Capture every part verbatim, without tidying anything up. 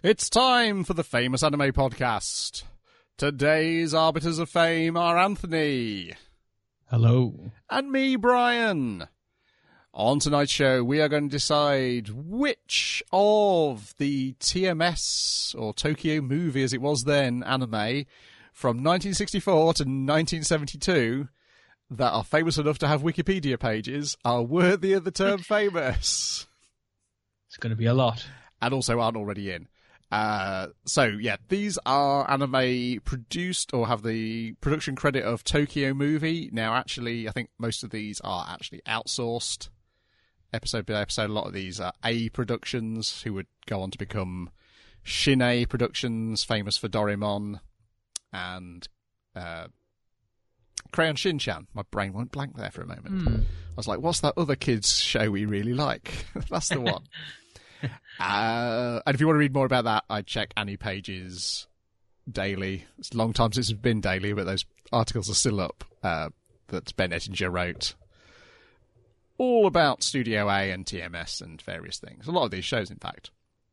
It's time for the Famous Anime Podcast. Today's Arbiters of Fame are Anthony. Hello. And me, Brian. On tonight's show, we are going to decide which of the T M S, or Tokyo Movie as it was then, anime, from nineteen sixty-four to nineteen seventy-two, that are famous enough to have Wikipedia pages, are worthy of the term famous. It's going to be a lot. And also aren't already in. Uh, so, yeah, these are anime produced or have the production credit of Tokyo Movie. Now, actually, I think most of these are actually outsourced episode by episode. A lot of these are A productions who would go on to become Shin-A Productions, famous for Doraemon, and uh, Crayon Shin-Chan. My brain went blank there for a moment. Hmm. I was like, what's that other kids show we really like? That's the one. Uh, and if you want to read more about that, I check Annie Pages daily. It's a long time since it's been daily, but those articles are still up uh, that Ben Ettinger wrote. All about Studio A and T M S and various things. A lot of these shows, in fact.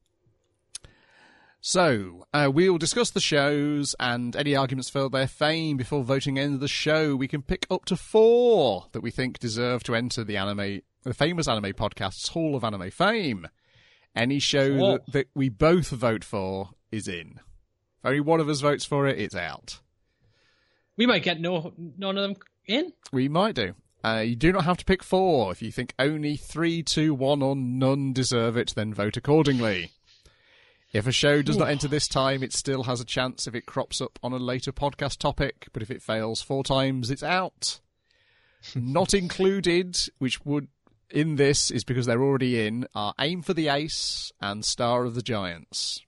So, uh, we'll discuss the shows and any arguments for their fame before voting end of the show. We can pick up to four that we think deserve to enter the anime, the Famous Anime Podcast's Hall of Anime Fame. Any show Whoa. that, that we both vote for is in. If only one of us votes for it, it's out. We might get no none of them in. We might do. Uh, you do not have to pick four. If you think only three, two, one, or none deserve it, then vote accordingly. If a show does not enter this time, it still has a chance if it crops up on a later podcast topic, but if it fails four times, it's out. Not included, which would... in this is because they're already in, are Aim for the Ace and Star of the Giants.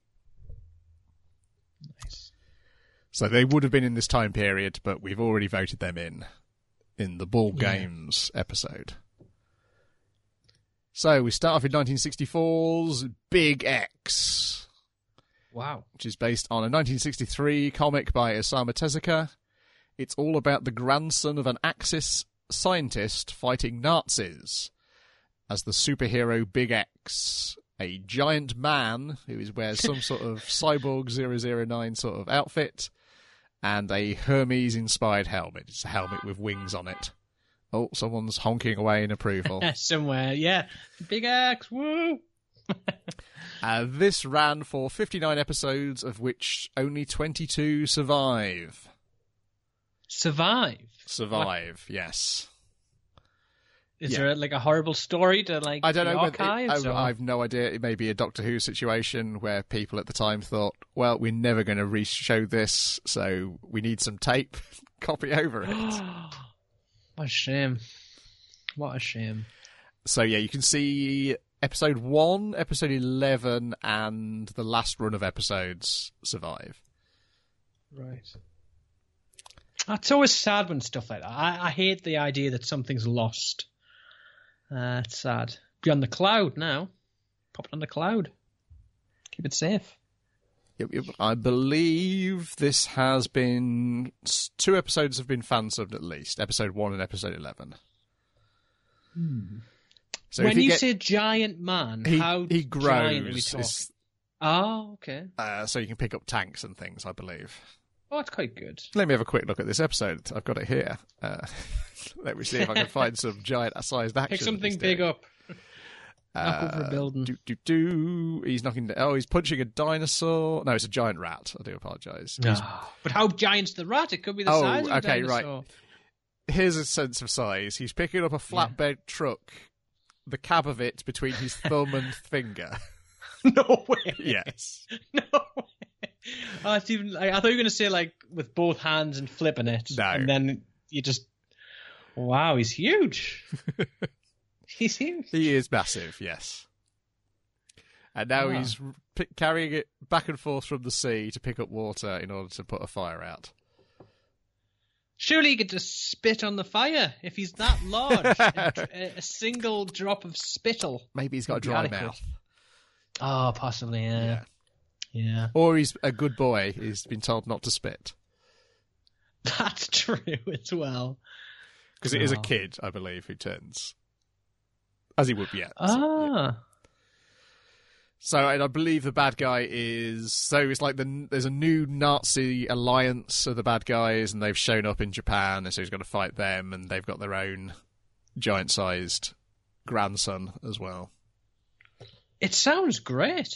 Nice. So they would have been in this time period, but we've already voted them in, in the Ball Yeah. Games episode. So we start off with nineteen sixty-four's Big X, Wow. which is based on a nineteen sixty-three comic by Osamu Tezuka. It's all about the grandson of an Axis scientist fighting Nazis as the superhero Big X, a giant man who is wears some sort of cyborg zero zero nine sort of outfit and a Hermes-inspired helmet. It's a helmet with wings on it. Oh, someone's honking away in approval. Somewhere, yeah. Big X, woo! uh, this ran for fifty-nine episodes, of which only twenty-two survive. Survive. Survive, what? Yes. Is Yeah. there like a horrible story to like I don't the know. Whether archives? it, I, or- I've no idea. It may be a Doctor Who situation where people at the time thought, well, we're never going to re-show this, so we need some tape. Copy over it. What a shame. What a shame. So, yeah, you can see episode one, episode eleven, and the last run of episodes survive. Right. It's always sad when stuff like that. I, I hate the idea that something's lost. Uh, it's sad. Be on the cloud now. Pop it on the cloud. Keep it safe. Yep, yep. I believe this has been... two episodes have been fan-subbed at least. Episode one and episode eleven. Hmm. So when if you, you get, say giant man, he, how he giant are we grows. talking? It's- Oh, okay. Uh, so you can pick up tanks and things, I believe. Oh, that's quite good. Let me have a quick look at this episode. I've got it here. Uh, let me see if I can find some giant-sized action. Pick something he's big doing. up. Knock over a building. Do, do, do. He's knocking... Oh, he's punching a dinosaur. No, it's a giant rat. I do apologise. He's- Ah, but how giant's the rat? It could be the Oh, size of a okay, right. dinosaur. Here's a sense of size. He's picking up a flatbed truck, the cab of it between his thumb and finger. No way. Yes. No way. Oh, it's even, like, I thought you were going to say, like, with both hands and flipping it. No. And then you just... Wow, he's huge. He's huge. He is massive, yes. And now Wow. he's p- carrying it back and forth from the sea to pick up water in order to put a fire out. Surely he could just spit on the fire if he's that large. a, a single drop of spittle. Maybe he's got a would be dry adequate. mouth. Oh, possibly, yeah. Yeah. Yeah. Or he's a good boy. He's been told not to spit. That's true as well. Because it is a Oh. kid, I believe, who turns. As he would be at. Ah. So, and I believe the bad guy is so it's like the there's a new Nazi alliance of the bad guys, and they've shown up in Japan, and so he's got to fight them, and they've got their own giant-sized grandson as well. It sounds great.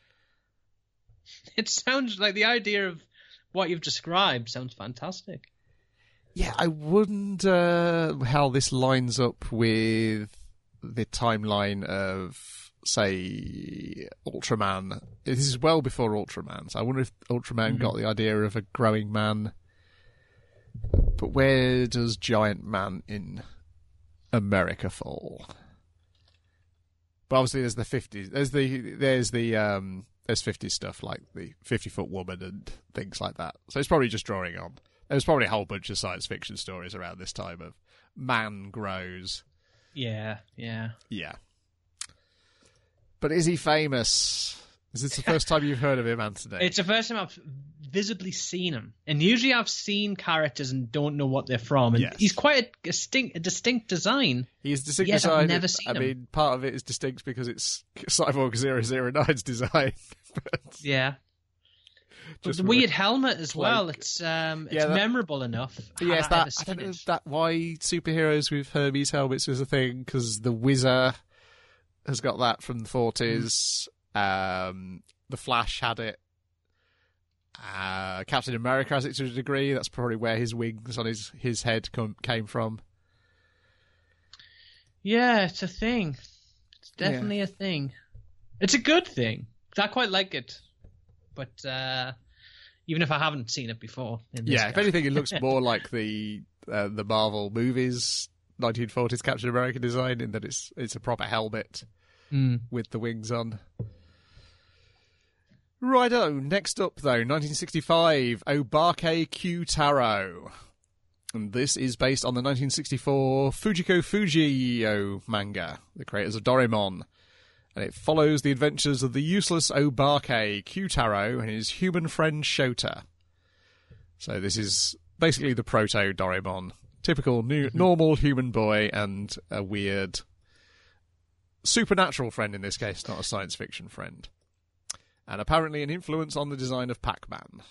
It sounds like the idea of what you've described sounds fantastic. Yeah, I wonder how this lines up with the timeline of, say, Ultraman. This is well before Ultraman, so I wonder if Ultraman mm-hmm. got the idea of a growing man. But where does Giant Man in America fall? But obviously there's the fifties. There's the there's the um there's fifties stuff like the fifty foot woman and things like that. So it's probably just drawing on. There's probably a whole bunch of science fiction stories around this time of man grows. Yeah, yeah. Yeah. But is he famous? Is this the first time you've heard of him, Anthony? It's the first time I've visibly seen him. And usually I've seen characters and don't know what they're from. And yes. he's quite a distinct, a distinct design. He's distinct Yes, design. I've never seen I him. mean, part of it is distinct because it's Cyborg zero zero nine's design. But yeah. But the for weird a helmet as cloak. well. It's um, it's Yeah, that- memorable enough. Had Yes, I that ever I seen don't know it. if that why superheroes with Hermes helmets was a thing, because the Whizzer has got that from the forties. Mm. Um, the Flash had it. Uh, Captain America has it to a degree. That's probably where his wings on his his head come, came from. Yeah, it's a thing. It's definitely yeah. a thing. It's a good thing. I quite like it. But uh, even if I haven't seen it before. In this Yeah, guy. if anything, it looks more like the uh, the Marvel movies nineteen forties Captain America design, in that it's it's a proper helmet mm. with the wings on. Righto, next up though, nineteen sixty-five, Obake Q Taro. And this is based on the nineteen sixty-four Fujiko Fujio manga, the creators of Doraemon. And it follows the adventures of the useless Obake Q Taro and his human friend Shota. So this is basically the proto-Doraemon. Typical new, mm-hmm. normal human boy and a weird supernatural friend in this case, not a science fiction friend. And apparently an influence on the design of Pac-Man.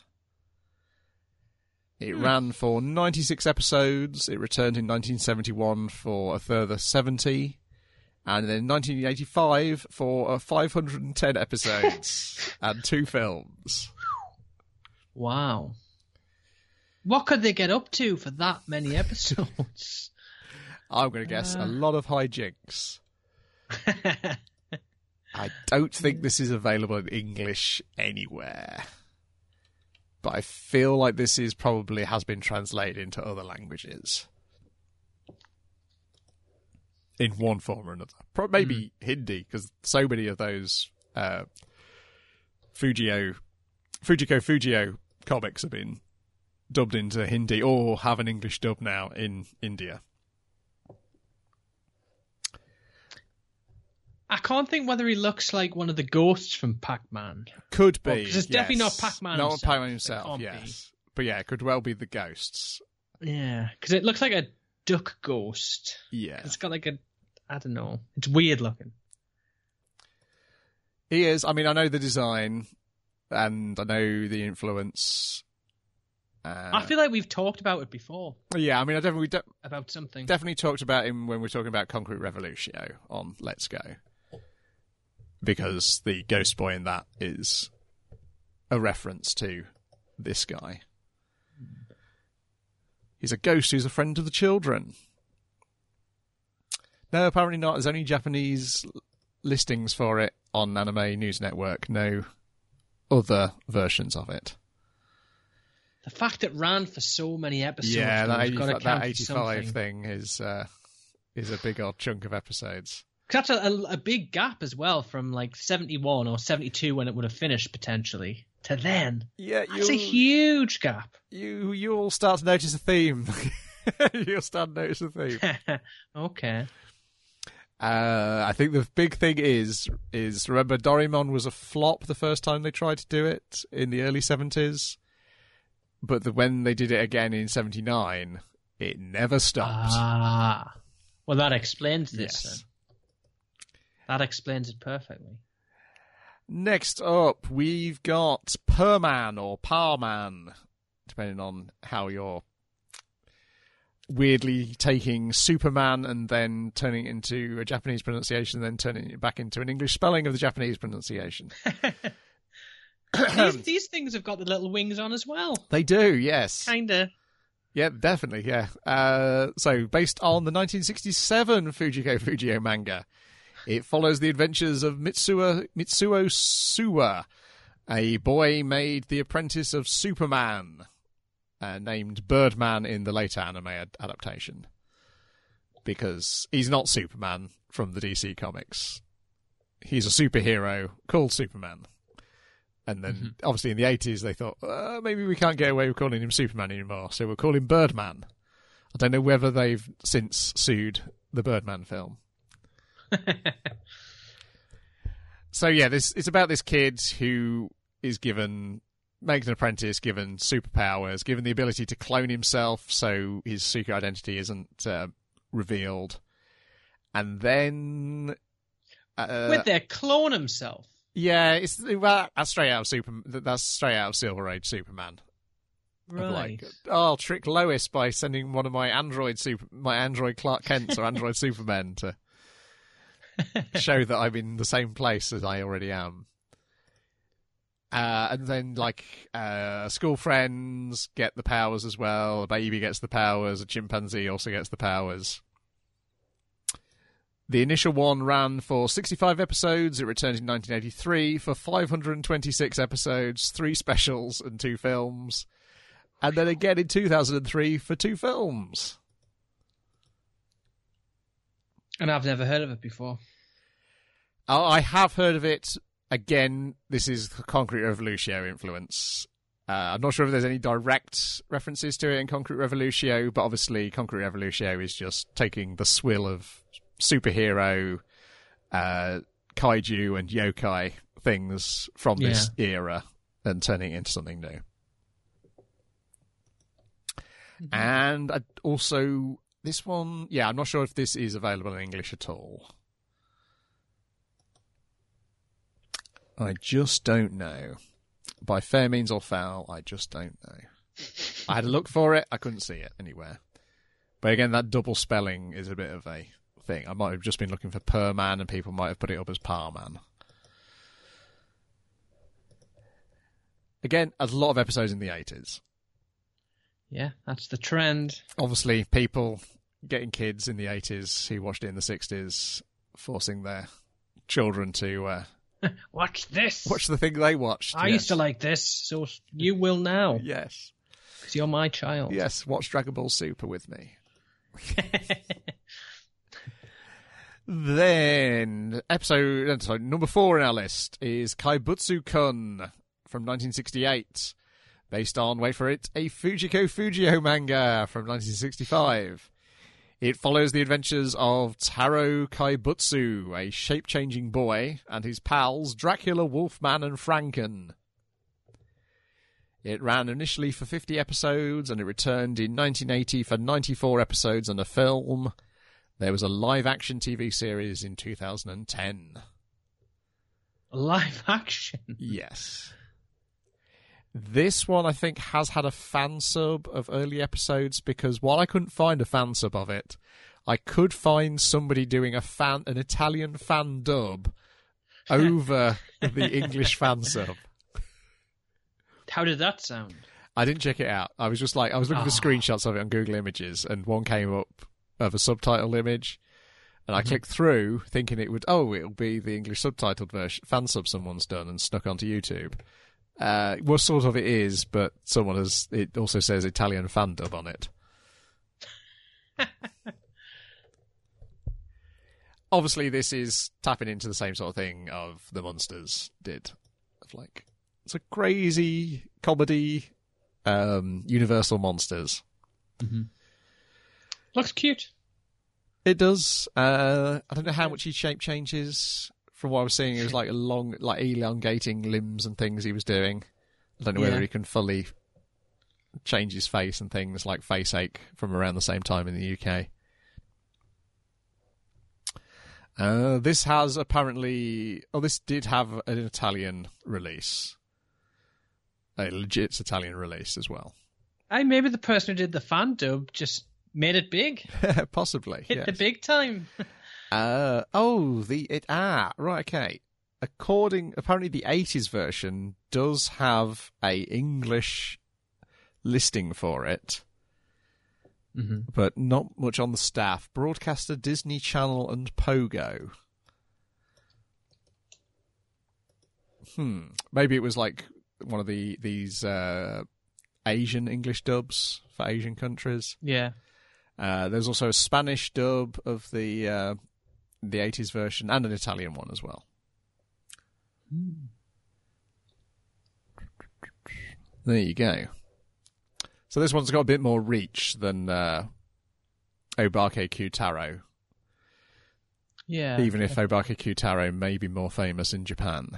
It hmm. ran for ninety-six episodes. It returned in nineteen seventy-one for a further seventy. And then nineteen eighty-five for uh, five hundred ten episodes and two films. Wow. What could they get up to for that many episodes? I'm going to guess uh... a lot of hijinks. I don't think this is available in English anywhere. But I feel like this is probably has been translated into other languages. In one form or another. Pro- maybe mm. Hindi, because so many of those uh, Fujio, Fujiko Fujio comics have been dubbed into Hindi or have an English dub now in India. I can't think whether he looks like one of the ghosts from Pac-Man. Could be. Because it's yes. definitely not Pac-Man not himself. Not Pac-Man himself, yes. Be. But yeah, it could well be the ghosts. Yeah, because it looks like a duck ghost. Yeah. It's got like a, I don't know, it's weird looking. He is. I mean, I know the design and I know the influence. Uh, I feel like we've talked about it before. Yeah, I mean, I definitely de- about something. Definitely talked about him when we were talking about Concrete Revolution on Let's Go, because the Ghost Boy in that is a reference to this guy. He's a ghost who's a friend of the children. No, apparently not. There's only Japanese listings for it on Anime News Network. No other versions of it. The fact it ran for so many episodes. Yeah, that, eighty, got that eighty-five thing is uh, is a big old chunk of episodes. That's a, a, a big gap as well, from like seventy-one or seventy-two when it would have finished potentially to then. Yeah, that's a huge gap. You you'll start to notice a theme. You'll start to notice a theme. Okay. Uh, I think the big thing is is remember Doraemon was a flop the first time they tried to do it in the early seventies. But the, when they did it again in seventy-nine, it never stopped. Ah. Well, that explains this. Yes. Then. That explains it perfectly. Next up, we've got Perman or Parman, depending on how you're weirdly taking Superman and then turning it into a Japanese pronunciation and then turning it back into an English spelling of the Japanese pronunciation. these, these things have got the little wings on as well. They do, yes. Kinda. Yeah, definitely, yeah. Uh, so, based on the nineteen sixty-seven Fujiko Fujio manga, it follows the adventures of Mitsuo, Mitsuo Suwa, a boy made the apprentice of Superman, uh, named Birdman in the later anime ad- adaptation. Because he's not Superman from the D C comics. He's a superhero called Superman. And then, mm-hmm. obviously, in the eighties, they thought, uh, maybe we can't get away with calling him Superman anymore, so we'll call him Birdman. I don't know whether they've since sued the Birdman film. So, yeah, this it's about this kid who is given, made an apprentice, given superpowers, given the ability to clone himself so his secret identity isn't uh, revealed. And then... Uh, With their clone himself? Yeah, it's well, that's straight out of Super. That's straight out of Silver Age Superman. Right. Like, oh, I'll trick Lois by sending one of my android super, my android Clark Kents or android Supermen to show that I'm in the same place as I already am. Uh, and then, like, uh, school friends get the powers as well. A baby gets the powers. A chimpanzee also gets the powers. The initial one ran for sixty-five episodes. It returned in nineteen eighty-three for five hundred twenty-six episodes, three specials and two films. And then again in two thousand three for two films. And I've never heard of it before. Oh, I have heard of it. Again, this is Concrete Revolution influence. Uh, I'm not sure if there's any direct references to it in Concrete Revolution, but obviously Concrete Revolution is just taking the swill of superhero, uh, kaiju and yokai things from this yeah. era and turning it into something new. Mm-hmm. And I also, this one, yeah, I'm not sure if this is available in English at all. I just don't know. By fair means or foul, I just don't know. I had a look for it, I couldn't see it anywhere. But again, that double spelling is a bit of a thing. I might have just been looking for Perman and people might have put it up as Parman. Again, a lot of episodes in the eighties. Yeah, that's the trend. Obviously, people getting kids in the eighties who watched it in the sixties, forcing their children to... Uh, watch this! Watch the thing they watched. I yes. used to like this, so you will now. Yes. Because you're my child. Yes, watch Dragon Ball Super with me. Then, episode sorry, number four in our list is Kaibutsu-kun from nineteen sixty-eight, based on, wait for it, a Fujiko Fujio manga from nineteen sixty-five. It follows the adventures of Taro Kaibutsu, a shape-changing boy, and his pals Dracula, Wolfman, and Franken. It ran initially for fifty episodes, and it returned in nineteen eighty for ninety-four episodes and a film. There was a live-action T V series in two thousand ten. Live action? Yes. This one, I think, has had a fan sub of early episodes, because while I couldn't find a fan sub of it, I could find somebody doing a fan, an Italian fan dub over the English fan sub. How did that sound? I didn't check it out. I was just like, I was looking oh. for screenshots of it on Google Images, and one came up of a subtitled image, and I mm-hmm. clicked through thinking it would, oh, it'll be the English subtitled version, fan sub someone's done and snuck onto YouTube. Uh, well, sort of it is, but someone has, it also says Italian fan dub on it. Obviously, this is tapping into the same sort of thing of the Munsters did. Of like, it's a crazy comedy, um, Universal Monsters. Mm-hmm. Looks cute. It does. Uh, I don't know how much he shape changes. From what I was seeing, it was like a long, like elongating limbs and things he was doing. I don't know whether yeah. he can fully change his face and things like Face Ache from around the same time in the U K. Uh, this has apparently... Oh, this did have an Italian release. A legit Italian release as well. Hey, maybe the person who did the fan dub just made it big. Possibly, Hit yes. the big time. uh, oh, the... It, ah, right, okay. According... Apparently the eighties version does have a English listing for it. Mm-hmm. But not much on the staff. Broadcaster, Disney Channel, and Pogo. Hmm. Maybe it was like one of the these uh, Asian English dubs for Asian countries. Yeah. Uh, there's also a Spanish dub of the uh, the eighties version and an Italian one as well. Mm. There you go. So this one's got a bit more reach than uh, Obake Q-Taro. Yeah. Even if Obake Q-Taro may be more famous in Japan.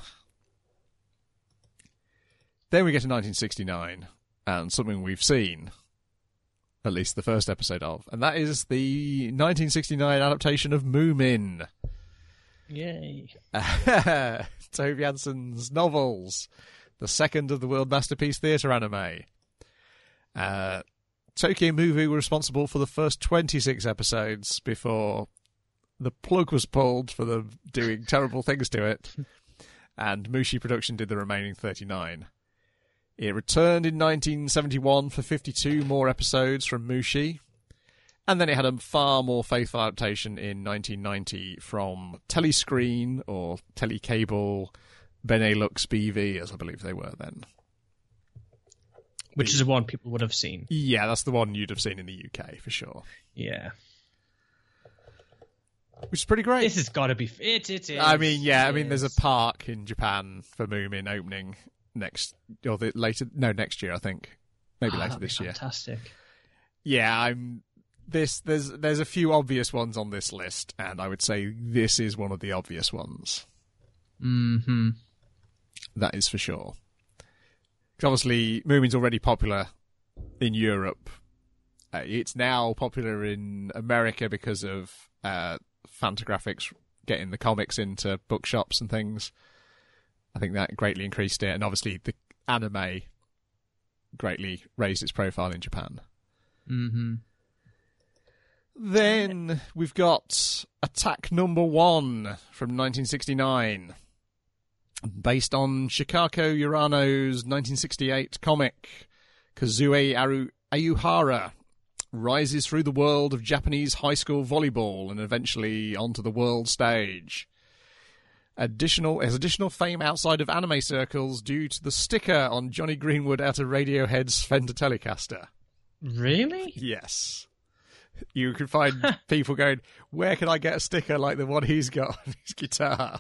Then we get to nineteen sixty-nine, and something we've seen, at least the first episode of, and that is the nineteen sixty-nine adaptation of Moomin. Yay. Tove Jansson's novels, the second of the World Masterpiece Theatre anime. Uh, Tokyo Movie were responsible for the first twenty-six episodes before the plug was pulled for them doing terrible things to it, and Mushi Production did the remaining thirty-nine. It returned in nineteen seventy-one for fifty-two more episodes from Mushi, and then it had a far more faithful adaptation in nineteen ninety from Telescreen, or Telecable, Benelux B V, as I believe they were then. Which is the one people would have seen. Yeah, that's the one you'd have seen in the U K, for sure. Yeah. Which is pretty great. This has got to be... It, it is. I mean, yeah, it I mean, is. there's a park in Japan for Moomin opening next... Or the, later... No, next year, I think. Maybe Oh, later that'd be this year. Fantastic. Yeah, I'm... This there's there's a few obvious ones on this list, and I would say this is one of the obvious ones. Mm-hmm. That is for sure. Because obviously, Moomin's already popular in Europe. Uh, it's now popular in America because of uh, Fantagraphics getting the comics into bookshops and things. I think that greatly increased it, and obviously the anime greatly raised its profile in Japan. Mm-hmm. Then we've got Attack Number One from nineteen sixty-nine. Based on Shikako Urano's nineteen sixty-eight comic, Kazue Aru- Ayuhara rises through the world of Japanese high school volleyball and eventually onto the world stage. Additional has additional fame outside of anime circles due to the sticker on Johnny Greenwood out of Radiohead's Fender Telecaster. Really? Yes. You can find people going, where can I get a sticker like the one he's got on his guitar?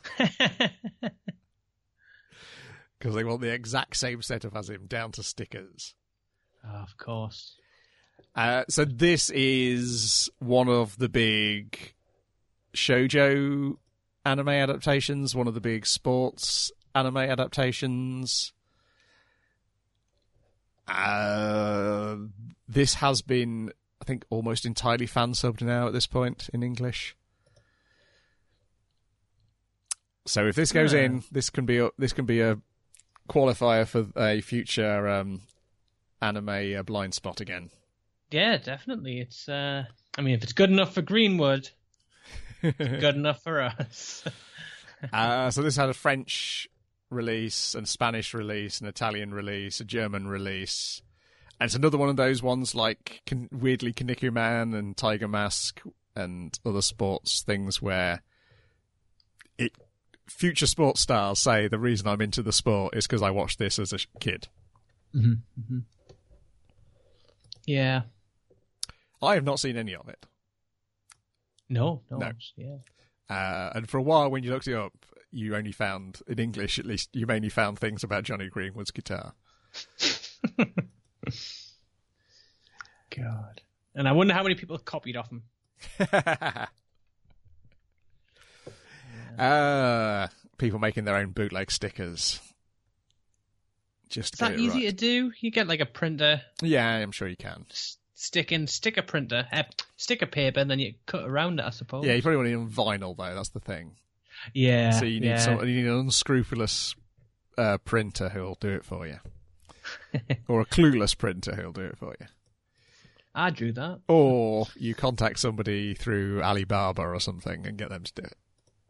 Because they want the exact same setup as him, down to stickers. Oh, of course. Uh, so this is one of the big shoujo anime adaptations, one of the big sports anime adaptations. Uh, this has been, I think, almost entirely fan-subbed now at this point in English. So if this goes Yeah. in, this can be a, this can be a qualifier for a future um, anime uh, blind spot again. Yeah, definitely. It's. Uh, I mean, if it's good enough for Greenwood, it's good enough for us. uh, so this had a French release, and Spanish release, an Italian release, a German release. And it's another one of those ones like Kan- weirdly Kaneki Man and Tiger Mask and other sports things where it future sports stars say the reason I'm into the sport is because I watched this as a sh- kid. Mm-hmm. Mm-hmm. Yeah. I have not seen any of it. No, no. No. Yeah. Uh, and for a while, when you looked it up, you only found, in English at least, you mainly found things about Johnny Greenwood's guitar. God. And I wonder how many people copied off him. uh, people making their own bootleg stickers. Just Is to that get it easy right. to do? You get like a printer, Yeah, I'm sure you can. just stick in sticker printer, uh, sticker paper, and then you cut around it, I suppose. Yeah, you probably want it on vinyl though. That's the thing. Yeah. So you need yeah. some, you need an unscrupulous uh, printer who'll do it for you, or a clueless printer who'll do it for you. I drew that. Or you contact somebody through Alibaba or something and get them to do it.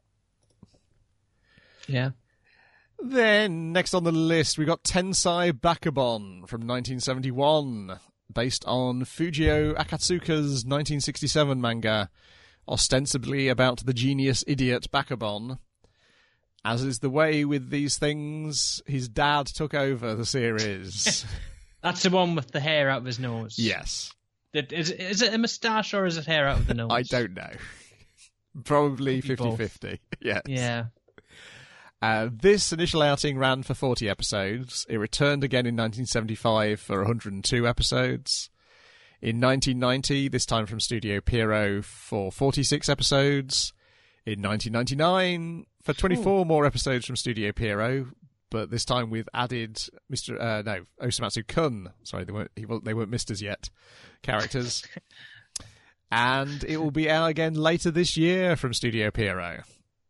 Yeah. Then, next on the list, we got Tensai Bakabon from nineteen seventy-one, based on Fujio Akatsuka's nineteen sixty-seven manga, ostensibly about the genius idiot Bakabon. As is the way with these things, his dad took over the series. That's the one with the hair out of his nose. Yes. Is, is it a moustache or is it hair out of the nose? I don't know. Probably Could be fifty-fifty. Yes. Yeah. Uh, this initial outing ran for forty episodes. It returned again in nineteen seventy-five for one hundred two episodes. In nineteen ninety, this time from Studio Pierrot, for forty-six episodes. In nineteen ninety-nine, for twenty-four Ooh. More episodes from Studio Pierrot, but this time with added Mister Uh, no, Osamatsu Kun. Sorry, they weren't he, they weren't Misters yet. Characters. And it will be out again later this year from Studio Pierrot.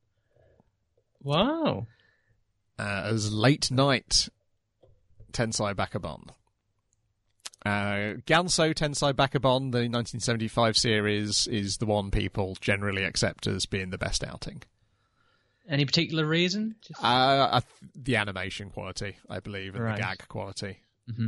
Wow. Uh, as Late Night Tensai Bakabon. Uh, Ganso Tensai Bakabon, the nineteen seventy-five series, is the one people generally accept as being the best outing. Any particular reason? Just... Uh, I th- the animation quality, I believe, and right. the gag quality. Mm-hmm.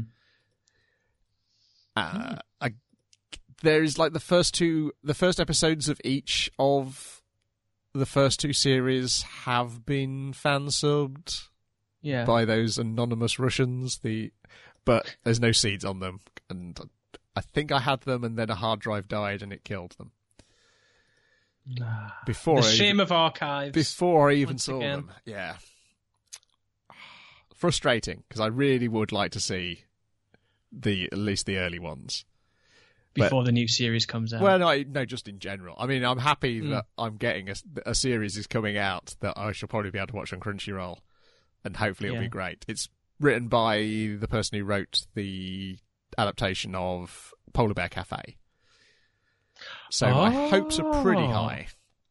Uh, mm. I, there's like the first two, the first episodes of each of the first two series have been fan subbed yeah. by those anonymous Russians. The but there's no seeds on them, and I think I had them, and then a hard drive died, and it killed them. Before the I shame even, of archives. Before I even saw again. them, yeah. Frustrating, because I really would like to see the at least the early ones before but, the new series comes out. Well, no, no, just in general. I mean, I'm happy mm. that I'm getting a, a series is coming out that I shall probably be able to watch on Crunchyroll, and hopefully it'll yeah. be great. It's written by the person who wrote the adaptation of Polar Bear Cafe, so oh. my hopes are pretty high.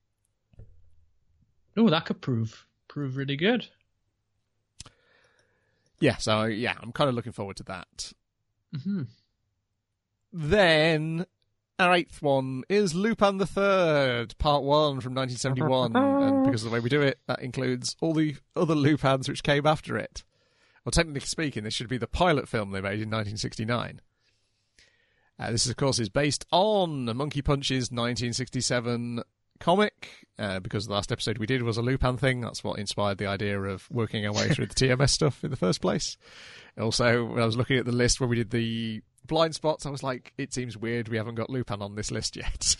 Oh, that could prove prove really good. Yeah, so yeah, I'm kind of looking forward to that. Mm-hmm. Then our eighth one is Lupin the Third, Part One from nineteen seventy-one, and because of the way we do it, that includes all the other Lupins which came after it. Well, technically speaking, this should be the pilot film they made in nineteen sixty-nine. Uh, this, of course, is based on Monkey Punch's nineteen sixty-seven comic, uh, because the last episode we did was a Lupin thing. That's what inspired the idea of working our way through the T M S stuff in the first place. Also, when I was looking at the list when we did the blind spots, I was like, it seems weird we haven't got Lupin on this list yet.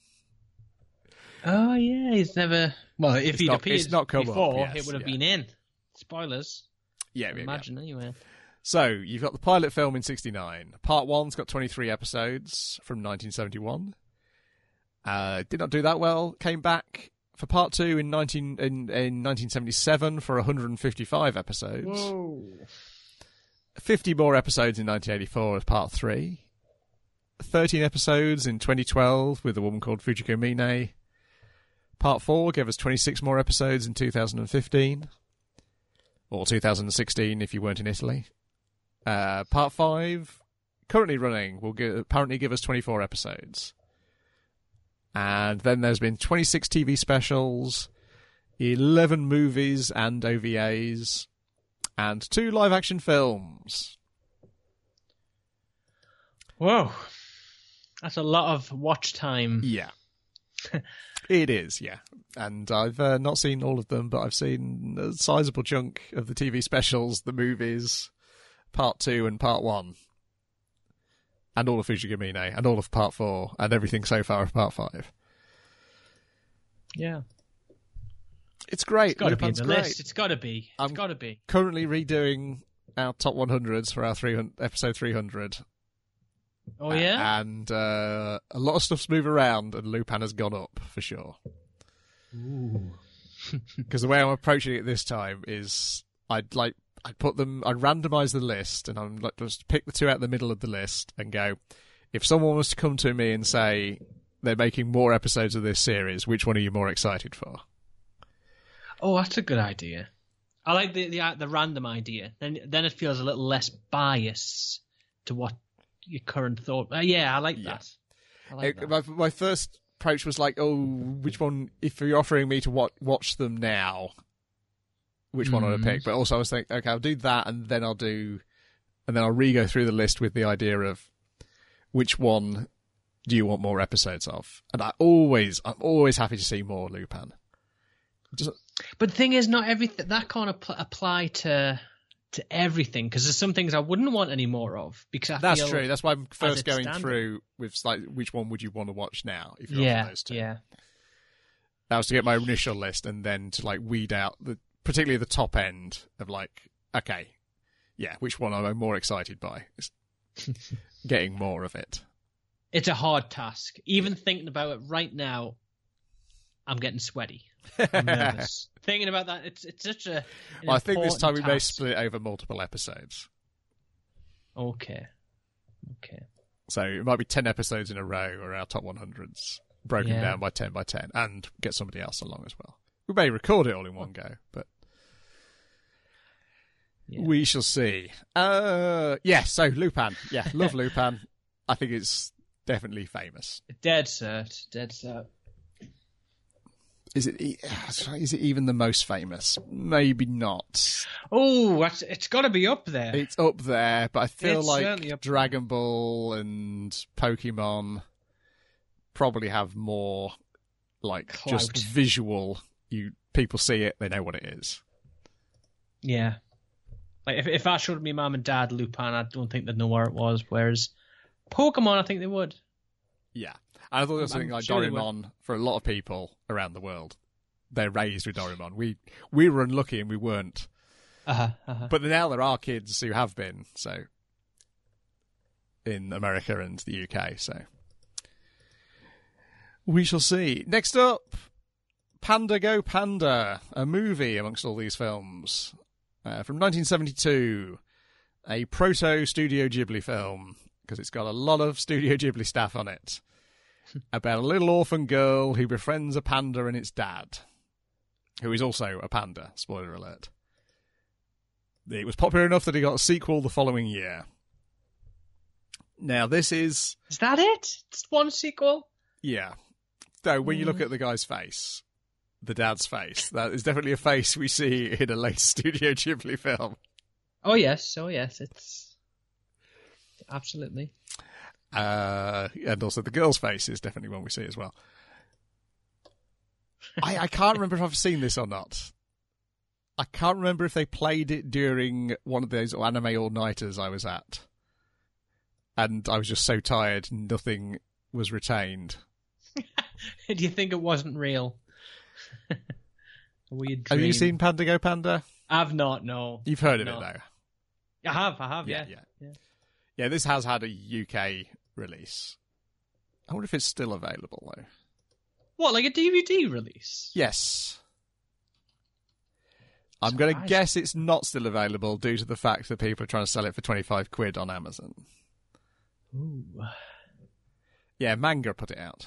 Oh, yeah, he's never... Well, if it's he'd not, appeared it's not come before, up, yes, it would have yeah. been in. Spoilers. Yeah, I yeah, imagine, yeah. anyway. So, you've got the pilot film in sixty-nine. Part one's got twenty-three episodes from nineteen seventy-one. Uh, did not do that well. Came back for part two in nineteen in, in nineteen seventy-seven for one hundred fifty-five episodes. Whoa. fifty more episodes in nineteen eighty-four as part three. thirteen episodes in twenty twelve with a woman called Fujiko Mine. Part four gave us twenty-six more episodes in two thousand fifteen. Or two thousand sixteen if you weren't in Italy. Uh, part five, currently running, will give, apparently give us twenty-four episodes. And then there's been twenty-six T V specials, eleven movies and O V As, and two live-action films. Whoa. That's a lot of watch time. Yeah. It is, yeah. And I've uh, not seen all of them, but I've seen a sizable chunk of the T V specials, the movies, part two and part one. And all of Fujiko Mine, and all of part four, and everything so far of part five. Yeah. It's great. It's got to be in Lupin's the great. list. It's got to be. It's I'm got to be. Currently redoing our top one hundreds for our three hundred, episode three hundred. Oh, yeah? And uh, a lot of stuff's moved around, and Lupin has gone up, for sure. Ooh. Because the way I'm approaching it this time is I'd like I'd put them I'd randomise the list, and I'm like just pick the two out the middle of the list and go, if someone was to come to me and say they're making more episodes of this series, which one are you more excited for? Oh, that's a good idea. I like the the, the random idea. Then then it feels a little less biased to what your current thought. Uh, yeah, I like Yeah. that. I like It, that. my, my first approach was like, oh, which one, if you're offering me to watch, watch them now, which one would I Mm. pick? But also I was thinking, okay, I'll do that and then I'll do, and then I'll re-go through the list with the idea of which one do you want more episodes of? And I always, I'm always happy to see more Lupin. Just, But the thing is, not everything that can't ap- apply to to everything, because there's some things I wouldn't want any more of. Because I that's feel, true. That's why I'm first it's going standard. through with like, which one would you want to watch now if you're Yeah, offered those two? yeah. That was to get my initial list and then to like weed out the, particularly the top end of like, okay, yeah, which one am I more excited by? It's getting more of it. It's a hard task. Even thinking about it right now, I'm getting sweaty. I'm nervous. Thinking about that, it's it's such a. an Well, I think this time we important may task. split it over multiple episodes. Okay. Okay. So it might be ten episodes in a row or our top one hundreds broken Yeah. down by ten by ten and get somebody else along as well. We may record it all in one go, but Yeah. we shall see. Uh, yeah, so Lupin. Yeah, love Lupin. I think it's definitely famous. Dead cert. Dead cert. Is it? e- Is it even the most famous? Maybe not. Oh, that's, it's got to be up there. It's up there, but I feel It's like certainly up there. Dragon Ball and Pokemon probably have more like Clout. just visual. You people see it, they know what it is. Yeah. Like if if I showed my mum and dad Lupin, I don't think they'd know where it was. Whereas Pokemon, I think they would. Yeah, and I thought it was I'm something like sure they would. Doraemon for a lot of people around the world. They're raised with Doraemon. We we were unlucky and we weren't, Uh huh. Uh-huh. but now there are kids who have been. So in America and the U K, so we shall see. Next up, Panda Go Panda, a movie amongst all these films uh, from nineteen seventy-two, a proto Studio Ghibli film because it's got a lot of Studio Ghibli staff on it, about a little orphan girl who befriends a panda and its dad, who is also a panda. Spoiler alert. It was popular enough that it got a sequel the following year. Now this is Is that it? It's one sequel. yeah. So when you look at the guy's face, the dad's face, that is definitely a face we see in a late Studio Ghibli film. Oh yes. Oh yes. It's absolutely. Uh, and also the girl's face is definitely one we see as well. I, I can't remember if I've seen this or not. I can't remember if they played it during one of those anime all-nighters I was at. And I was just so tired, nothing was retained. Do you think it wasn't real? A weird Have dream. you seen Panda Go Panda? I've not. No. You've heard of No. it, though. I have. I have. Yeah. yeah, yeah. Yeah, this has had a U K release. I wonder if it's still available, though. What, like a D V D release? Yes. I'm going to Surprised. guess it's not still available due to the fact that people are trying to sell it for twenty-five quid on Amazon. Ooh. Yeah, Manga put it out.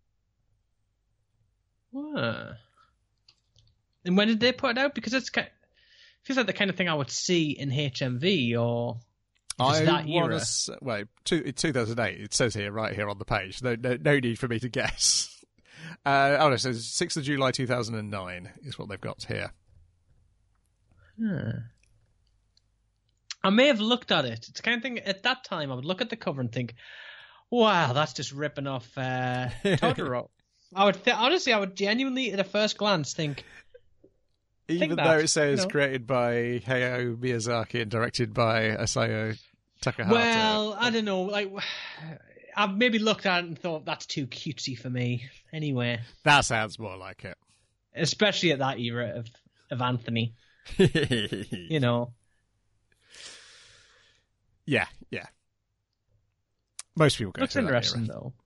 What? And when did they put it out? Because it's kind feels like the kind of thing I would see in H M V or I that want era. to s- well, two, two thousand eight, it says here, right here on the page. No, no, no need for me to guess. Uh, oh, no, it says sixth of July two thousand nine is what they've got here. Hmm. I may have looked at it. It's the kind of thing at that time I would look at the cover and think, "Wow, that's just ripping off uh, Totoro." I would th- honestly, I would genuinely, at a first glance, think, Even that, though it says you know. created by Hayao Miyazaki and directed by Asayo Takahata. "Well, I don't know." Like, I've maybe looked at it and thought that's too cutesy for me. Anyway, That sounds more like it. especially at that era of of Anthony, you know. Yeah, yeah. Most people go Looks through that interesting era. though.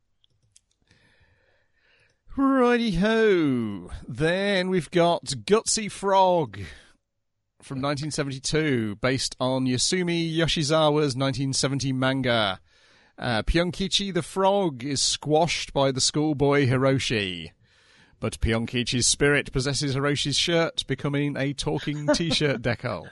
Righty ho. Then we've got Gutsy Frog from nineteen seventy-two, based on Yasumi Yoshizawa's nineteen seventy manga. Uh, Pyonkichi the frog is squashed by the schoolboy Hiroshi. But Pyonkichi's spirit possesses Hiroshi's shirt, becoming a talking t-shirt decal.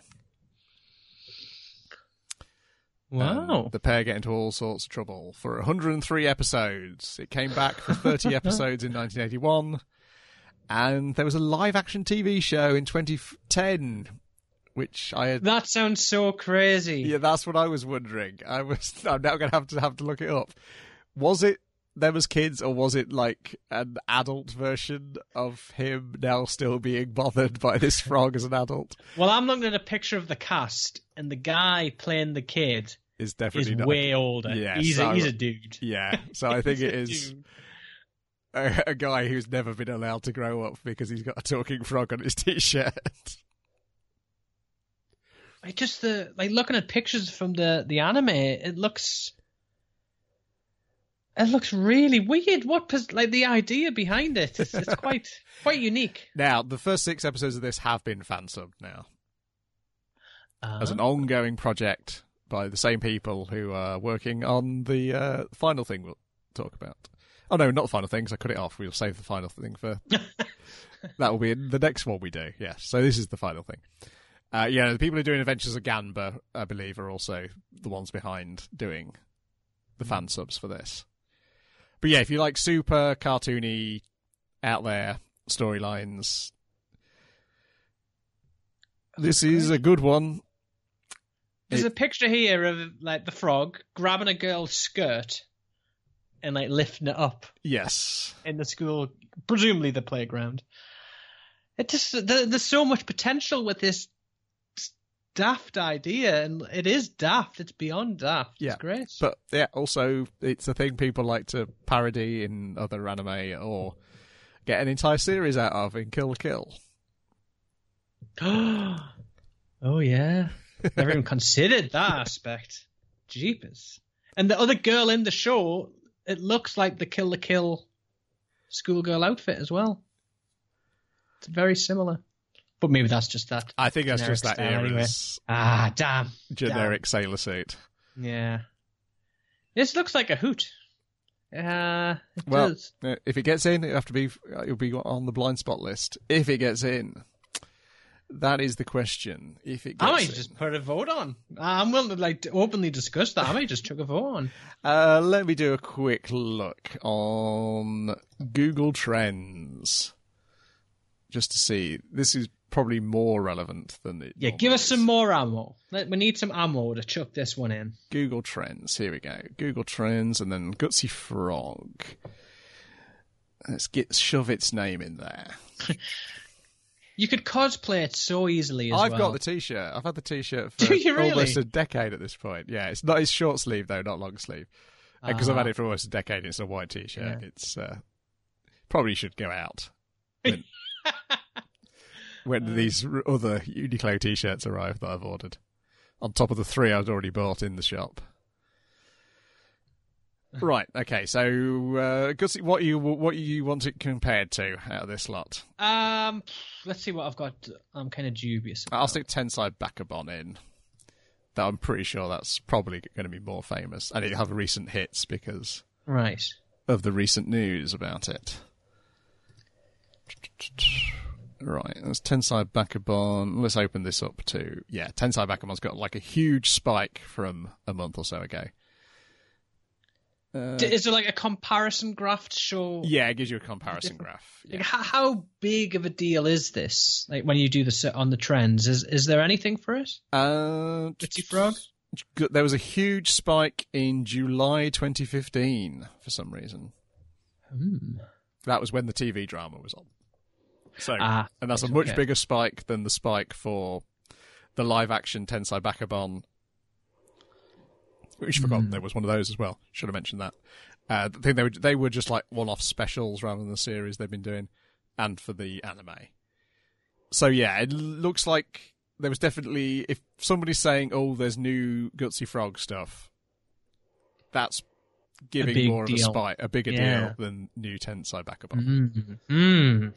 Wow. Um, the pair get into all sorts of trouble for one hundred three episodes. It came back for thirty episodes in nineteen eighty-one. And there was a live-action T V show in twenty ten, which I had... That sounds so crazy. Yeah, that's what I was wondering. I was. I'm now going to have to have to look it up. Was it them as kids, or was it like an adult version of him now still being bothered by this frog as an adult? Well, I'm looking at a picture of the cast, and the guy playing the kid is definitely is not way older. Yes, he's, a, I- he's a dude. Yeah, so I think He's it a is dude. a, a guy who's never been allowed to grow up because he's got a talking frog on his t-shirt. Like just the like looking at pictures from the the anime, it looks it looks really weird. What pos- like the idea behind it? It's, it's quite quite unique. Now, the first six episodes of this have been fan-subbed now Uh, as an ongoing project by the same people who are working on the uh, final thing we'll talk about. Oh, no, not the final thing, because I cut it off. We'll save the final thing for... that will be in the next one we do, yes. So this is the final thing. Uh, yeah, the people who are doing Adventures of Ganba, I believe, are also the ones behind doing the fan subs for this. But yeah, if you like super cartoony, out there storylines, this is a good one. There's It- a picture here of like the frog grabbing a girl's skirt and like lifting it up Yes. in the school, presumably the playground. It just there, there's so much potential with this daft idea, and it is daft. It's beyond daft. Yeah, It's great. But yeah, also it's a thing people like to parody in other anime or get an entire series out of in Kill la Kill. Oh yeah, never even considered that aspect. Jeepers! And the other girl in the show, it looks like the Kill la Kill schoolgirl outfit as well. It's very similar, but maybe that's just that. I think that's generic just that style anyway. era's Ah, damn. generic sailor suit. Yeah. This looks like a hoot. Uh, it Well, does. uh, if it gets in, it'll have to be it'll be on the blind spot list. If it gets in, that is the question. If it gets I might in. just put a vote on. I'm willing to like to openly discuss that. I might just chuck a vote on. Uh, let me do a quick look on Google Trends just to see. This is probably more relevant than the. Yeah, give us some more ammo. Let- We need some ammo to chuck this one in. Google Trends. Here we go. Google Trends, and then Gutsy Frog. Let's get shove its name in there. You could cosplay it so easily as I've well. got the T-shirt. I've had the T-shirt for Do you really? almost a decade at this point. Yeah, it's not. It's short sleeve though, not long sleeve. Because I've Ah. had it for almost a decade. It's a white T-shirt. Yeah. It's uh, probably should go out when, when these r- other Uniqlo T-shirts arrive that I've ordered. On top of the three I'd already bought in the shop. Right. Okay. So, uh, Gutsy, what you what you want it compared to out of this lot? Um, let's see what I've got. I'm kind of dubious. About. I'll stick Tensai Bakabon in. That I'm pretty sure that's probably going to be more famous, and it'll have recent hits because Right. of the recent news about it. Right, there's Tensai Bakabon. Let's open this up to yeah. Tensai Bakabon's got like a huge spike from a month or so ago. Uh, D- Is there like a comparison graph to show? yeah, it gives you a comparison graph. Like, Yeah. how, how big of a deal is this? Like when you do the set on the trends, is is there anything for it? Uh, Gutsy Frog? There was a huge spike in July twenty fifteen for some reason. Hmm. That was when the T V drama was on. So, Ah, and that's a right, much okay. bigger spike than the spike for the live-action Tensai Bakabon, which I forgot Hmm. there was one of those as well. Should have mentioned that. Uh, I think they were they were just like one-off specials rather than the series they've been doing, and for the anime. So yeah, it looks like there was definitely, if somebody's saying, "Oh, there's new Gutsy Frog stuff," that's giving big more of a deal. spike, a bigger Yeah. deal than new Tensai Bakabon. Hmm. Hmm.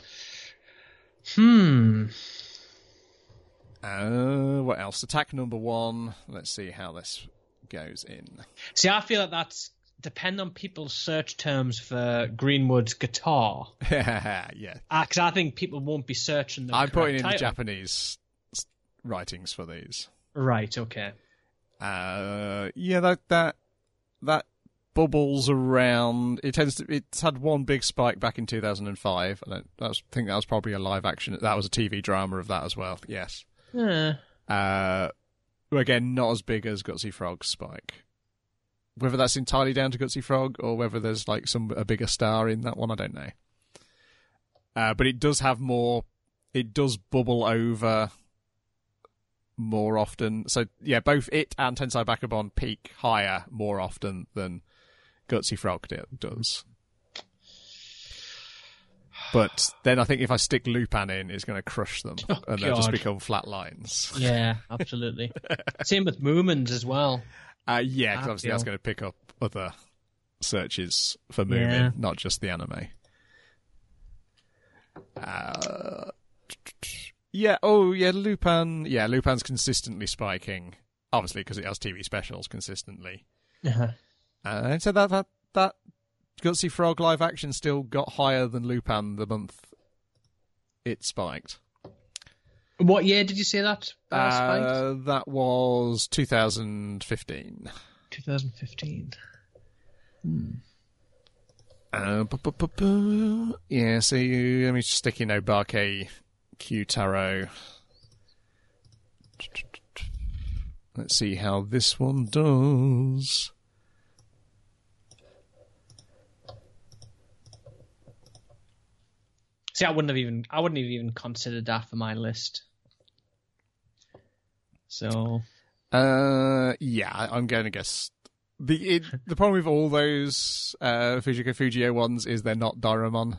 Hmm. Uh, what else? Attack number one. Let's see how this goes in. See, I feel that that's depend on people's search terms for Greenwood's guitar. yeah. Because I think people won't be searching the I'm putting in title. the Japanese writings for these. Right, okay. Uh, yeah, that that that bubbles around. It tends to. It's had one big spike back in two thousand five. I don't. That's, I think that was probably a live action. That was a T V drama of that as well. Yes. Yeah. Uh, again, not as big as Gutsy Frog's spike. Whether that's entirely down to Gutsy Frog or whether there's like some a bigger star in that one, I don't know. Uh, but it does have more. It does bubble over more often. So yeah, both it and Tensai Bakabon peak higher more often than Gutsy Frog does. But then I think if I stick Lupin in, it's going to crush them, oh, and they'll God. just become flat lines. Yeah, absolutely. Same with Moomins as well. Uh, yeah, because obviously that's going to pick up other searches for Moomin, yeah. not just the anime. Uh, yeah, oh yeah, Lupin. Yeah, Lupin's consistently spiking, obviously because it has T V specials consistently. Uh-huh. Uh, and so that that that Gutsy Frog live action still got higher than Lupin the month it spiked. What year did you say that uh, uh, that was two thousand fifteen. twenty fifteen. Hmm. Uh, bu- bu- bu- bu- yeah, so you, let me stick in Obake Q Taro. Let's see how this one does. See, I wouldn't have even I wouldn't have even considered that for my list. So, uh, yeah, I'm going to guess the it, the problem with all those uh, Fujiko Fujio ones is they're not Doraemon.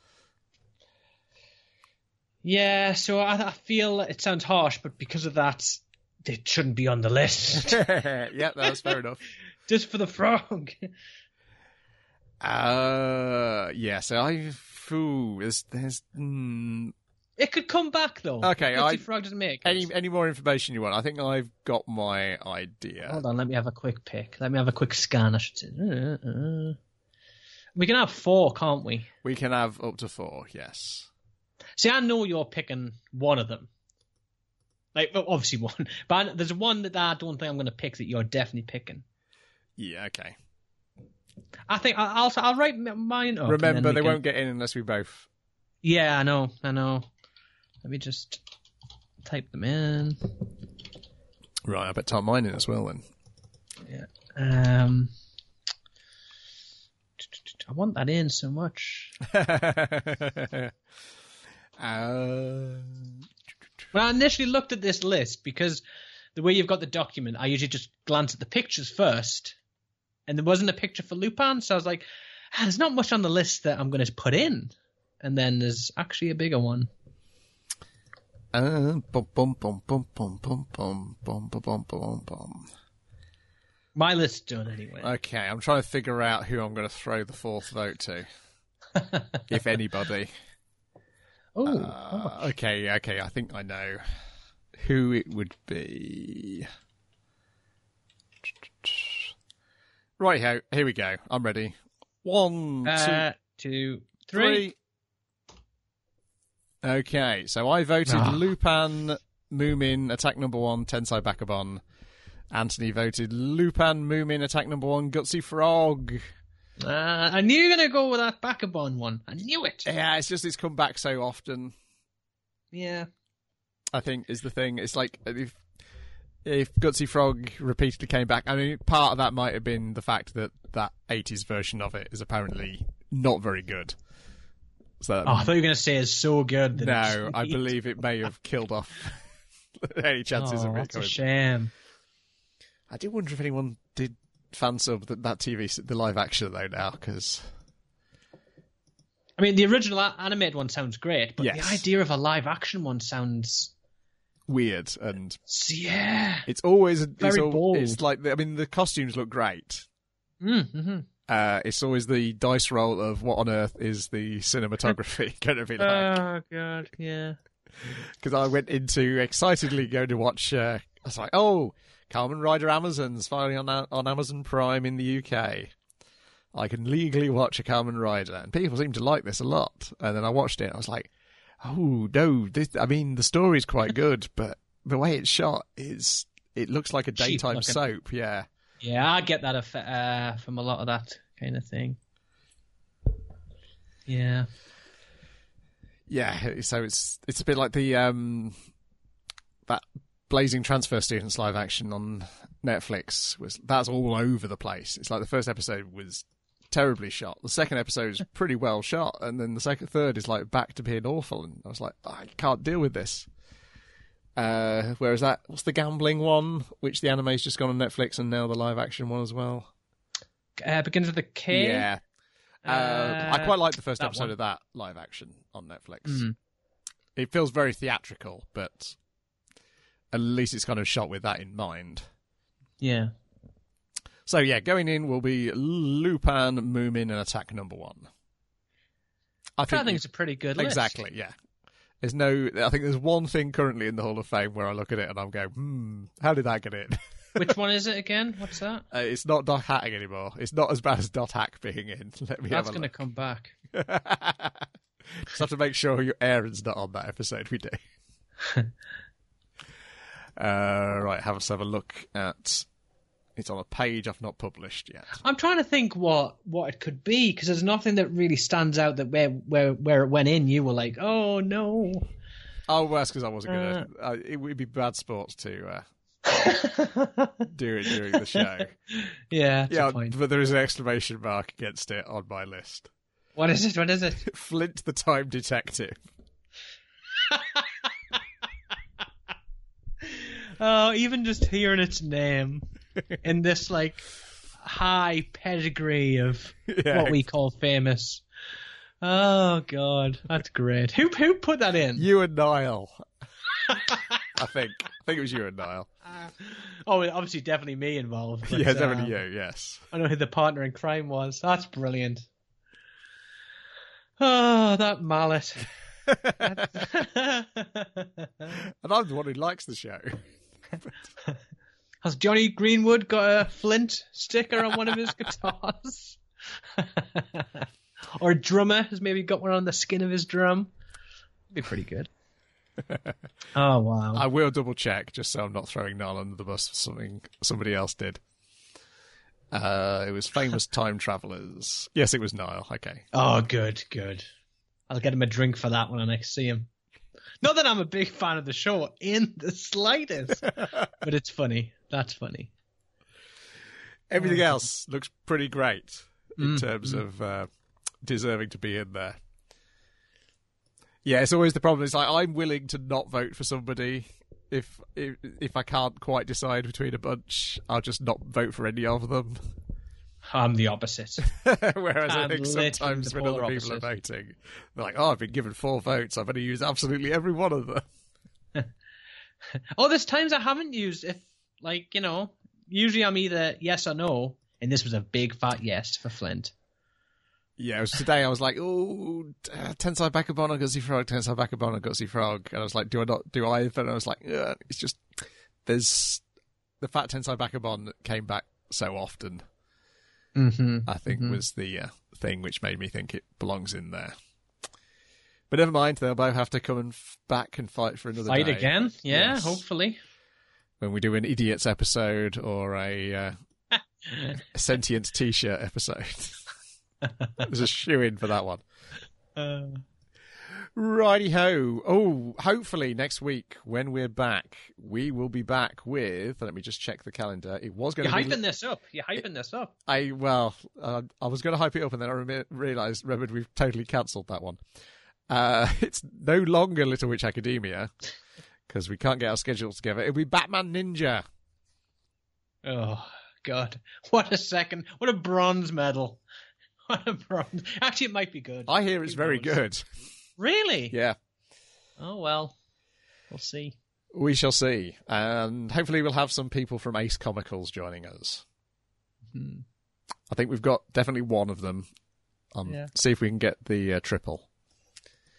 Yeah, so I, I feel it sounds harsh, but because of that, it shouldn't be on the list. Yeah, that's fair enough. Just for the frog. Uh, yeah. So I, ooh, there's, there's. Mm, it could come back though. Okay, I, I frog doesn't make it. any any more information you want? I think I've got my idea. Hold on, let me have a quick pick. Let me have a quick scan. I should say. Uh, uh. We can have four, can't we? We can have up to four. Yes. See, I know you're picking one of them. Like, well, obviously one, but I, there's one that I don't think I'm going to pick that you're definitely picking. Yeah. Okay. I think I'll I'll write mine up. Remember, they can... won't get in unless we both. Yeah, I know, I know. Let me just type them in. Right, I bet type mine in as well then. Yeah. Um. I want that in so much. uh... When I initially looked at this list, because the way you've got the document, I usually just glance at the pictures first. And there wasn't a picture for Lupin, so I was like, ah, there's not much on the list that I'm going to put in. And then there's actually a bigger one. Uh, bum, bum, bum, bum, bum, bum, bum, bum, bum, bum, bum. My list's done anyway. Okay, I'm trying to figure out who I'm going to throw the fourth vote to. If anybody. Ooh, uh, oh, okay, okay, I think I know who it would be. Right, here, here we go. I'm ready. One, uh, two, two, three. three. Okay, so I voted Ah. Lupin, Moomin, attack number one, Tensai Bakabon. Anthony voted Lupin, Moomin, attack number one, Gutsy Frog. Uh, I knew you were going to go with that Bakabon one. I knew it. Yeah, it's just it's come back so often. Yeah. I think is the thing. It's like if if Gutsy Frog repeatedly came back. I mean, part of that might have been the fact that that eighties version of it is apparently not very good. So Oh, I thought you were going to say it's so good. That no, it's I believe it may have killed off any chances oh, of it that's going. a shame. I do wonder if anyone did fan sub that, that T V, the live action though now, because I mean, the original a- animated one sounds great, but Yes. the idea of a live action one sounds weird and yeah, it's always Very it's, al- bold. it's like I mean the costumes look great. mm-hmm. Uh, it's always the dice roll of what on earth is the cinematography going to be like. Oh god, yeah. Because I went into excitedly going to watch. Uh, I was like, oh, Kamen Rider Amazons finally on on Amazon Prime in the U K. I can legally watch a Kamen Rider, and people seem to like this a lot. And then I watched it, and I was like, "Oh no! This, I mean, the story's quite good, but the way it's shot is it looks like a daytime soap." Yeah, yeah, I get that effect, uh, from a lot of that kind of thing. Yeah, yeah. So it's it's a bit like the um that Blazing Transfer Students live action on Netflix was. That's all over the place. It's like the first episode was terribly shot. The second episode is pretty well shot, and then the second, third is like back to being awful. And I was like, I can't deal with this. Uh, whereas that, what's the gambling one, which the anime's just gone on Netflix, and now the live action one as well. Uh, begins with a K. Yeah, uh, uh, I quite like the first episode one. of that live action on Netflix. Mm-hmm. It feels very theatrical, but at least it's kind of shot with that in mind. Yeah. So, yeah, going in will be Lupin, Moomin, and Attack Number One. I think, I think it's a pretty good list. Exactly, yeah. There's no... I think there's one thing currently in the Hall of Fame where I look at it and I'm going, hmm, how did that get in? Which one is it again? What's that? Uh, it's not Dot Hack anymore. It's not as bad as Dot Hack being in. Let me That's have a going to look. come back. Just have to make sure your Aaron's not on that episode we do. uh, right, have us have a look at... It's on a page I've not published yet. I'm trying to think what, what it could be, because there's nothing that really stands out that where where where it went in, you were like, oh no. Oh, well, that's because I wasn't going to... Uh, Uh, it would be bad sports to uh, do it during the show. Yeah, that's Yeah, a point. but there is an exclamation mark against it on my list. What is it? What is it? Flint the Time Detective. Oh, even just hearing its name in this like high pedigree of Yeah. what we call famous. Oh God, that's great. Who who put that in? You and Niall. I think. I think it was you and Niall. Oh, obviously, definitely me involved. But, Yeah, definitely um, you, yes. I know who the partner in crime was. That's brilliant. Oh, that mallet. And I'm the one who likes the show. Has Johnny Greenwood got a Flint sticker on one of his guitars? Or a drummer has maybe got one on the skin of his drum? That'd be pretty good. Oh, wow. I will double check, just so I'm not throwing Niall under the bus for something somebody else did. Uh, it was Famous Time Travelers. Yes, it was Niall. Okay. Oh, good, good. I'll get him a drink for that when I next see him. Not that I'm a big fan of the show in the slightest, but it's funny. That's funny. Everything else looks pretty great in Mm, terms mm. of uh, deserving to be in there. Yeah, it's always the problem. It's like I'm willing to not vote for somebody if if, if I can't quite decide between a bunch. I'll just not vote for any of them. I'm the opposite. Whereas I I'm think literally sometimes the when other polar people are opposite. voting, they're like, "Oh, I've been given four votes. I better use absolutely every one of them." Oh, there's times I haven't used if, like, you know, usually I'm either yes or no, and this was a big fat yes for Flint. Yeah, it was today. I was like, "Oh, uh, Tensai Bakabon, Gutsy Frog, Tensai Bakabon, Gutsy Frog," and I was like, "Do I not do either?" And I was like, "Yeah, it's just there's the fact Tensai Bakabon came back so often." Mm-hmm. I think mm-hmm. was the uh, thing which made me think it belongs in there. But never mind, they'll both have to come and f- back and fight for another Fight day. again? Yeah, Yes. hopefully. When we do an idiots episode or a, uh, a sentient t-shirt episode. There's a shoe-in for that one. Uh, Righty-ho. Oh, hopefully next week when we're back, we will be back with... Let me just check the calendar. It was going you're to be... hyping this up. You're hyping this up. I Well, uh, I was going to hype it up and then I rem- realised, remembered we've totally cancelled that one. Uh, it's no longer Little Witch Academia because we can't get our schedules together. It'll be Batman Ninja. Oh, God. What a second. What a bronze medal. What a bronze. Actually, it might be good. I hear it's Who very knows? good. Really? Yeah. Oh, well. We'll see. We shall see. And hopefully we'll have some people from Ace Comicals joining us. Hmm. I think we've got definitely one of them. Um, Yeah. See if we can get the uh, triple.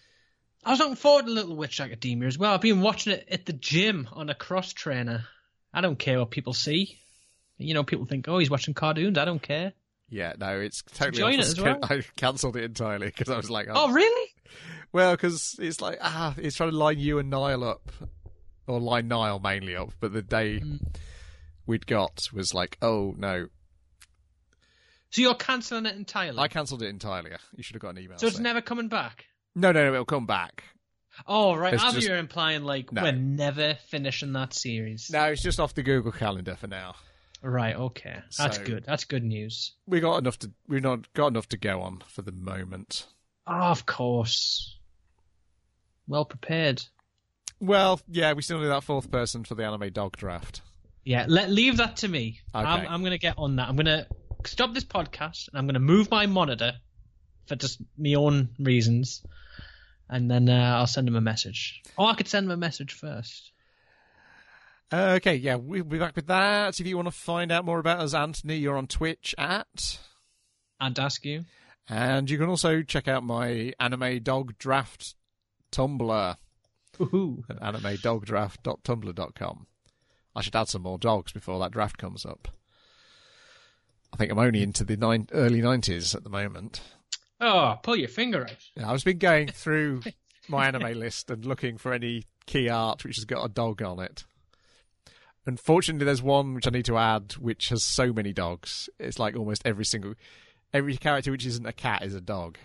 I was looking forward to Little Witch Academia as well. I've been watching it at the gym on a cross trainer. I don't care what people see. You know, people think, oh, he's watching cartoons. I don't care. Yeah, no, it's totally Enjoying off it the as well. scale. I cancelled it entirely because I was like, Oh, really? well, because it's like, ah, it's trying to line you and Niall up, or line Niall mainly up, but the day Mm. we'd got was like, oh, no. So you're cancelling it entirely? I cancelled it entirely. You should have got an email. So it's saying- never coming back? No, no, no, it'll come back. Oh, right. It's I thought just- you were implying, like, No. we're never finishing that series. No, it's just off the Google Calendar for now. Right, okay. That's So- good. That's good news. We got enough to we've not got enough to go on for the moment. Oh, of course. Well prepared. Well, yeah, we still need that fourth person for the anime dog draft. Yeah, let leave that to me. Okay. I'm, I'm going to get on that. I'm going to stop this podcast and I'm going to move my monitor for just my own reasons, and then uh, I'll send him a message. Or I could send him a message first. Uh, okay, yeah, we'll be back with that. If you want to find out more about us, Anthony, you're on Twitch at... I'd ask you. And you can also check out my anime dog draft Tumblr Woohoo. at anime dog draft dot tumblr dot com. I should add some more dogs before that draft comes up. I think I'm only into the nine, early nineties at the moment. Oh, pull your finger out. Yeah, I've been going through my anime list and looking for any key art which has got a dog on it. Unfortunately, there's one which I need to add which has so many dogs. It's like almost every single... Every character which isn't a cat is a dog.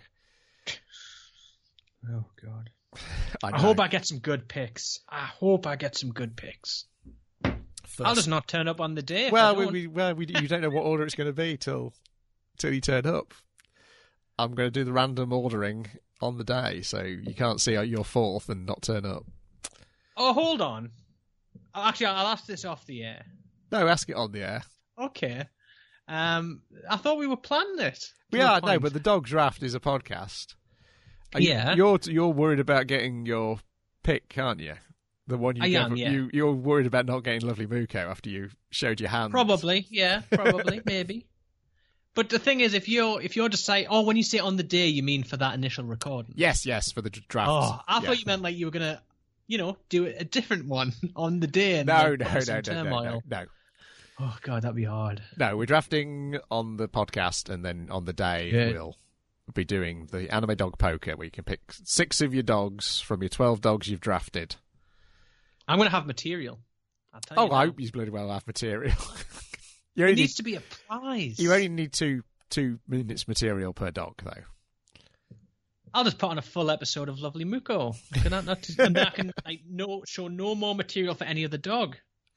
Oh, God. I, I hope I get some good picks. I hope I get some good picks. First. I'll just not turn up on the day. if Well, I we, don't. we, well, we, you don't know what order it's going to be till till you turn up. I'm going to do the random ordering on the day, so you can't see you're fourth and not turn up. Oh, hold on. Oh, actually, I'll ask this off the air. No, ask it on the air. Okay. Um, I thought we were planning it. We To a are, no, point. but the dog draft is a podcast. Are you- Yeah. You're you're worried about getting your pick, aren't you? The one you I gave, am, yeah. you you're worried about not getting Lovely Muko after you showed your hand. Probably, yeah, probably, maybe. But the thing is, if you're if you're just saying, oh, when you say on the day, you mean for that initial recording? Yes, yes, for the d- draft. Oh, I yeah. thought you meant like you were gonna, you know, do a different one on the day. And No, like, no, put no, some no, no, no, turmoil. no. Oh God, that'd be hard. No, we're drafting on the podcast, and then on the day Good. we'll be doing the anime dog poker, where you can pick six of your dogs from your twelve dogs you've drafted. I'm gonna have material. I'll tell Oh, you I now. hope you bloody well have material. you, It only needs need, to be a prize. you only need two two minutes material per dog, though. I'll just put on a full episode of Lovely Muko. Can I not? And then I can like, no, show no more material for any other dog.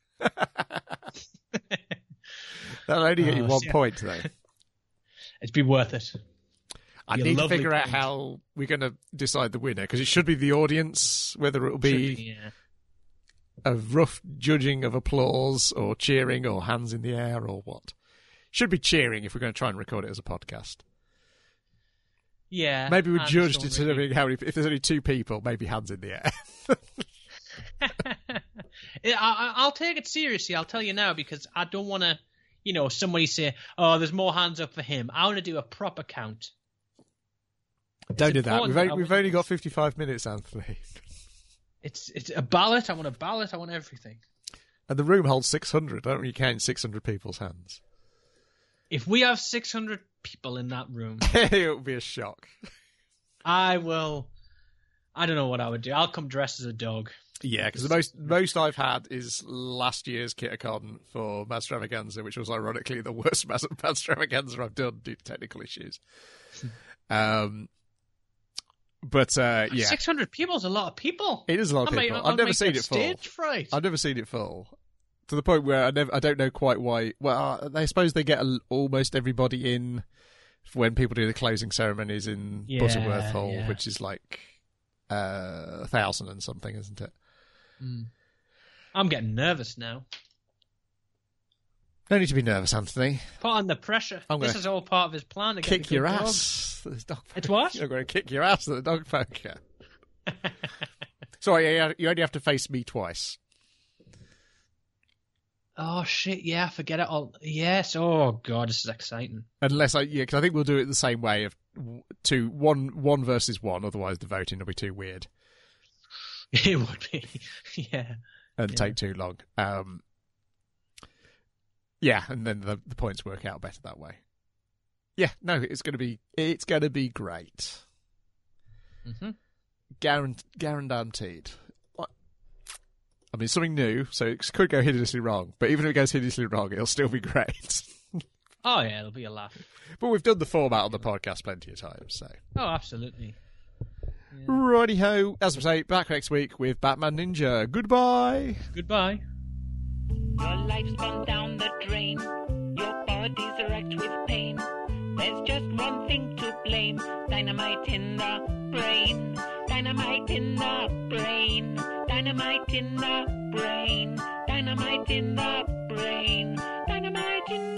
That'll only get you Oh, one see- point, though. It'd be worth it. I Be a need to lovely figure out point. how we're going to decide the winner, because it should be the audience, whether it'll be Should yeah. a rough judging of applause or cheering or hands in the air or what. Should be cheering if we're going to try and record it as a podcast. Yeah. Maybe we and judge Sean determining Ricky. how many. If there's only two people, maybe hands in the air. Yeah, I, I'll take it seriously. I'll tell you now because I don't want to, you know, somebody say, "Oh, there's more hands up for him." I want to do a proper count. Don't do that. important We've that only, I we've win only got this. fifty-five minutes, Anthony, It's it's a ballot. I want a ballot. I want everything. and the room holds six hundred. I don't really count six hundred people's hands. If we have six hundred people in that room, It would be a shock. I will. I don't know what I would do. I'll come dressed as a dog. Yeah, because the most most I've had is last year's Kitacon for Madstravaganza, which was ironically the worst Mad- Madstravaganza I've done due to technical issues. um, but uh, yeah, six hundred people is a lot of people. it is a lot of I might- people. I'll I've never make seen that it full. Stage fright. I've never seen it full. To the point where I never, I don't know quite why. Well, uh, I suppose they get a, almost everybody in when people do the closing ceremonies in Yeah, Butterworth Hall, yeah. which is like uh, a thousand and something, isn't it? Mm. I'm getting nervous now. No need to be nervous, Anthony. Put on the pressure. I'm This gonna is all part of his plan to get Kick the your good dog. ass. at this dog It's poker. what? You're going to kick your ass at the dog poker. Sorry, you- you only have to face me twice. Oh shit! Yeah, forget it all. Yes. Oh god, this is exciting. Unless I, yeah, because I think we'll do it the same way of w- two, one, one versus one. Otherwise, the voting will be too weird It would be. Yeah. and Yeah. take too long. Um, Yeah, and then the, the points work out better that way. Yeah, no, it's going to be it's going to be great. Mm-hmm. Guarant- guaranteed. I mean, something new, so it could go hideously wrong. But even if it goes hideously wrong, it'll still be great. Oh yeah, it'll be a laugh. But we've done the format on the podcast plenty of times, so. Oh, absolutely. Yeah. Righty ho. As we say, back next week with Batman Ninja. Goodbye. Goodbye. Your life's gone down the drain. Your body's wrecked with pain. There's just one thing to blame. Dynamite in the brain. Dynamite in the brain. Dynamite in the brain. Dynamite in the brain. Dynamite in